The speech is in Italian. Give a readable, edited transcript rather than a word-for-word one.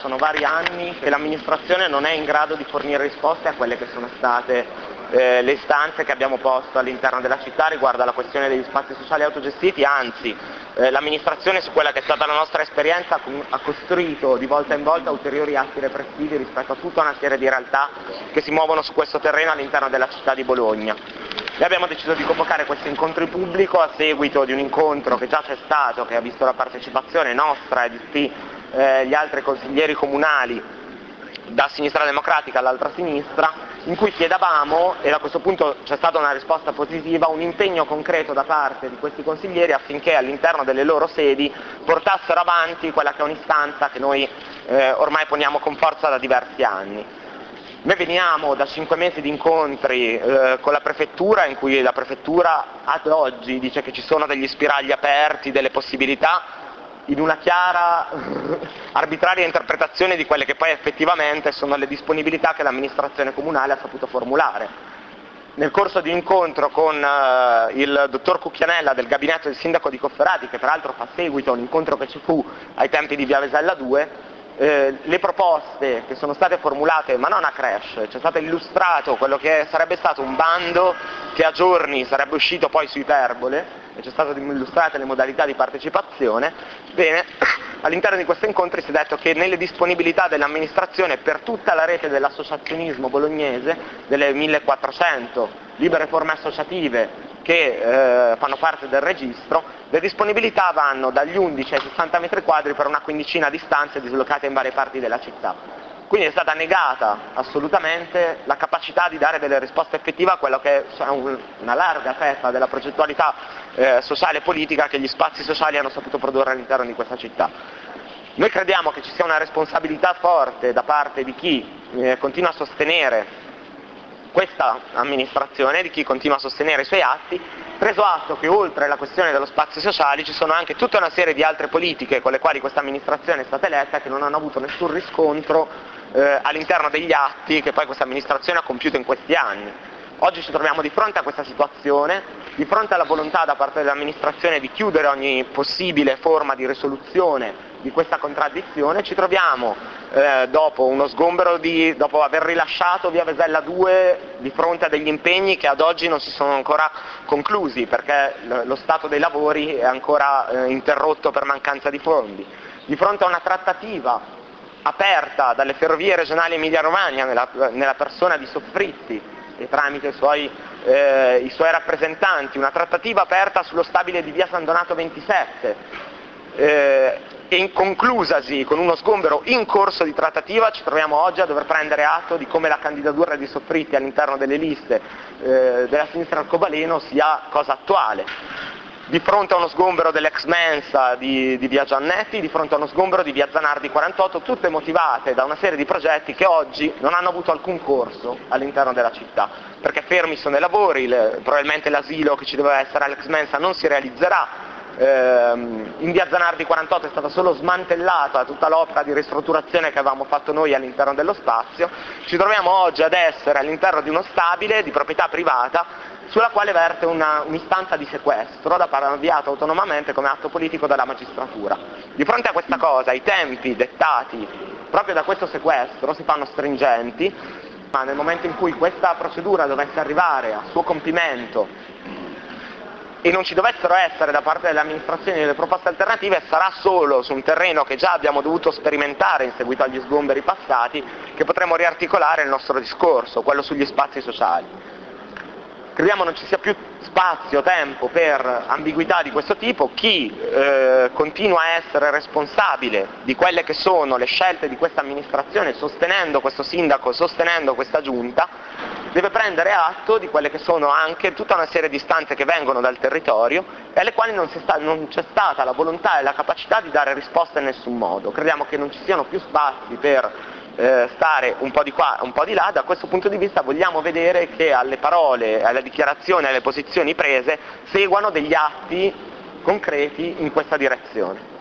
Sono vari anni che l'amministrazione non è in grado di fornire risposte a quelle che sono state le istanze che abbiamo posto all'interno della città riguardo alla questione degli spazi sociali autogestiti, anzi l'amministrazione, su quella che è stata la nostra esperienza, ha costruito di volta in volta ulteriori atti repressivi rispetto a tutta una serie di realtà che si muovono su questo terreno all'interno della città di Bologna. Noi abbiamo deciso di convocare questo incontro in pubblico a seguito di un incontro che già c'è stato, che ha visto la partecipazione nostra e di tutti gli altri consiglieri comunali da sinistra democratica all'altra sinistra, in cui chiedevamo, e a questo punto c'è stata una risposta positiva, un impegno concreto da parte di questi consiglieri affinché all'interno delle loro sedi portassero avanti quella che è un'istanza che noi ormai poniamo con forza da diversi anni. Noi veniamo da 5 mesi di incontri con la prefettura, in cui la prefettura ad oggi dice che ci sono degli spiragli aperti, delle possibilità, in una chiara, arbitraria interpretazione di quelle che poi effettivamente sono le disponibilità che l'amministrazione comunale ha saputo formulare. Nel corso di un incontro con il dottor Cucchianella del gabinetto del sindaco di Cofferati, che peraltro fa seguito a un incontro che ci fu ai tempi di Via Vesella 2, le proposte che sono state formulate, ma non a crash, c'è stato illustrato quello che sarebbe stato un bando che a giorni sarebbe uscito poi su Iperbole, e c'è stato illustrate le modalità di partecipazione. Bene, all'interno di questo incontro si è detto che nelle disponibilità dell'amministrazione per tutta la rete dell'associazionismo bolognese, delle 1400 libere forme associative che fanno parte del registro, le disponibilità vanno dagli 11 ai 60 metri quadri per una quindicina di stanze dislocate in varie parti della città. Quindi è stata negata assolutamente la capacità di dare delle risposte effettive a quello che è una larga fetta della progettualità sociale e politica che gli spazi sociali hanno saputo produrre all'interno di questa città. Noi crediamo che ci sia una responsabilità forte da parte di chi continua a sostenere questa amministrazione, di chi continua a sostenere i suoi atti, preso atto che oltre alla questione dello spazio sociale ci sono anche tutta una serie di altre politiche con le quali questa amministrazione è stata eletta che non hanno avuto nessun riscontro all'interno degli atti che poi questa amministrazione ha compiuto in questi anni. Oggi ci troviamo di fronte a questa situazione, di fronte alla volontà da parte dell'amministrazione di chiudere ogni possibile forma di risoluzione di questa contraddizione. Ci troviamo dopo uno sgombero dopo aver rilasciato Via Vesella 2 di fronte a degli impegni che ad oggi non si sono ancora conclusi perché lo stato dei lavori è ancora interrotto per mancanza di fondi, di fronte a una trattativa aperta dalle ferrovie regionali Emilia-Romagna nella persona di Soffritti e tramite i suoi rappresentanti, una trattativa aperta sullo stabile di Via San Donato 27 e conclusasi con uno sgombero in corso di trattativa. Ci troviamo oggi a dover prendere atto di come la candidatura di Soffritti all'interno delle liste della sinistra arcobaleno sia cosa attuale. Di fronte a uno sgombero dell'ex mensa di Via Giannetti, di fronte a uno sgombero di Via Zanardi 48, tutte motivate da una serie di progetti che oggi non hanno avuto alcun corso all'interno della città, perché fermi sono i lavori, probabilmente l'asilo che ci doveva essere all'ex mensa non si realizzerà. In Via Zanardi 48 è stata solo smantellata tutta l'opera di ristrutturazione che avevamo fatto noi all'interno dello spazio. Ci troviamo oggi ad essere all'interno di uno stabile di proprietà privata sulla quale verte un'istanza di sequestro avviata autonomamente come atto politico dalla magistratura. Di fronte a questa cosa i tempi dettati proprio da questo sequestro si fanno stringenti, ma nel momento in cui questa procedura dovesse arrivare a suo compimento e non ci dovessero essere da parte delle amministrazioni delle proposte alternative, sarà solo su un terreno che già abbiamo dovuto sperimentare in seguito agli sgomberi passati che potremo riarticolare il nostro discorso, quello sugli spazi sociali. Crediamo non ci sia più spazio, tempo per ambiguità di questo tipo. Chi continua a essere responsabile di quelle che sono le scelte di questa amministrazione, sostenendo questo sindaco, sostenendo questa giunta, deve prendere atto di quelle che sono anche tutta una serie di istanze che vengono dal territorio e alle quali non c'è stata la volontà e la capacità di dare risposta in nessun modo. Crediamo che non ci siano più spazi per stare un po' di qua, un po' di là. Da questo punto di vista vogliamo vedere che alle parole, alle dichiarazioni, alle posizioni prese seguano degli atti concreti in questa direzione.